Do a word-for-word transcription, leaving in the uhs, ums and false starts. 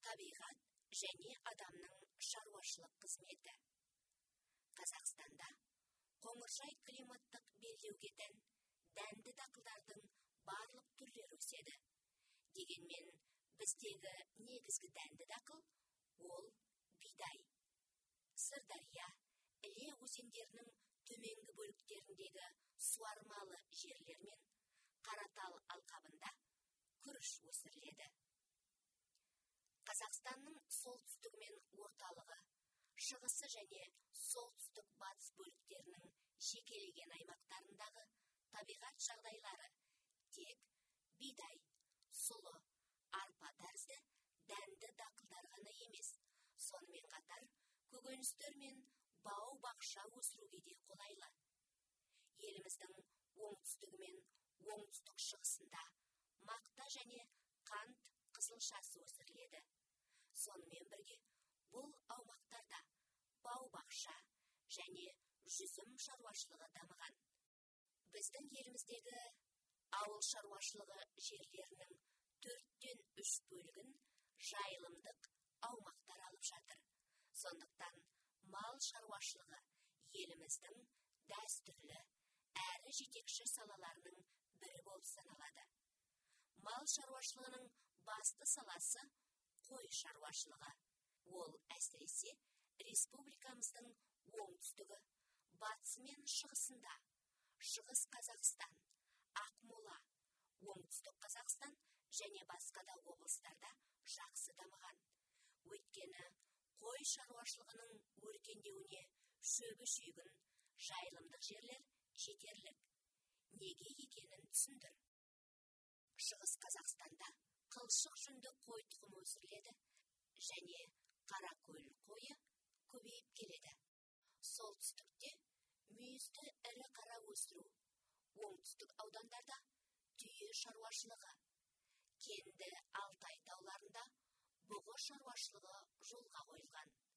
табиғат және адамның шаруашылық қызметі. Қазақстанда қоңыржай климаттық белдеуге тән дәнді дақылдардың барлық түрлері өседі. Дегенмен біздегі негізгі дәнді дақыл ол бидай. Сырдария, Іле өзендерінің төменгі бөліктеріндегі суармалы жерлер мен Қаратал алқабында күріш өсіріледі. Қазақстанның солтүстігі мен орталығы, шығысы және солтүстік батыс бөліктерінің жекелеген аймақтарындағы табиғат жағдайлары тек бидай, сұлы, арпа тәрізді дәнді дақылдар ғана емес, сонымен қатар көкөністер мен бау-бақша өсіруге де қолайлы. Еліміздің оңтүстігі мен оңтүстік шығысында мақта және қант қызылшасы өсіріледі. Сонымен бірге бұл аумақтарда бау-бақша және жүзім шаруашылығы дамыған. Біздің еліміздегі ауыл шаруашылығы жерлерінің төрттен үш бөлігін жайылымдық аумақтар алып жатыр. Сондықтан мал шаруашылығы еліміздің дәстүрлі әрі жетекші салаларының бірі болып саналады. Мал шаруашылығының басты саласы қой шаруашылығы. Ол әсіресе республикамыздың оңтүстігі, батысы мен шығысында, Шығыс Қазақстан, Ақмола, Оңтүстік Қазақстан және басқа да облыстарда жақсы дамыған. Өйткені қой шаруашылығының өркендеуіне шөбі шүйгін, жайылымдық жерлер жетерлік. Неге екенін түсіндір. Шығыс Қазақстанда қылшық жүнді қой тұқымы өсіріледі және қаракөл қойы көбейіп келеді. Солтүстікте мүйізді ірі қара өсіру, оңтүстік аудандарда түйе шаруашылығы, Кенді Алтай тауларында бұғы шаруашылығы жолға қойылған.